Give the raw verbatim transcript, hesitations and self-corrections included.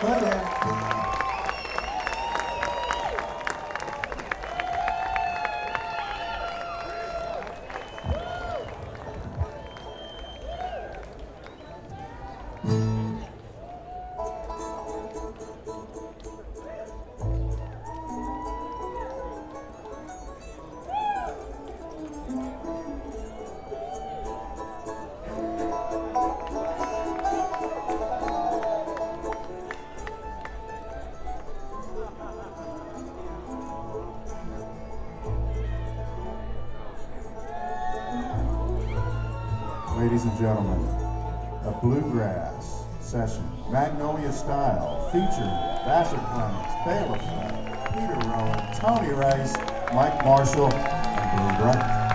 Put in. Ladies and gentlemen, a bluegrass session, Magnolia Style, featuring Vassar Clemens, Bela Fleck, Peter Rowan, Tony Rice, Mike Marshall, and Blue Bright.